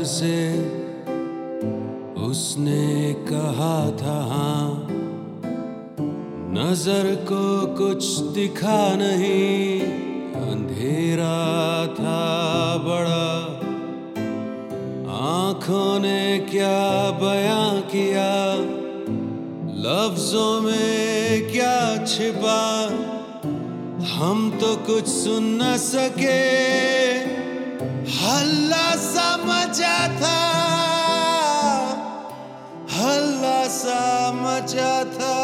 से उसने कहा था हाँ, नजर को कुछ दिखा नहीं, अंधेरा था बड़ा, आंखों ने क्या बयां किया, लफ्जों में क्या छिपा, हम तो कुछ सुन न सके, हल्ला सा मचा था, हल्ला सा मचा था।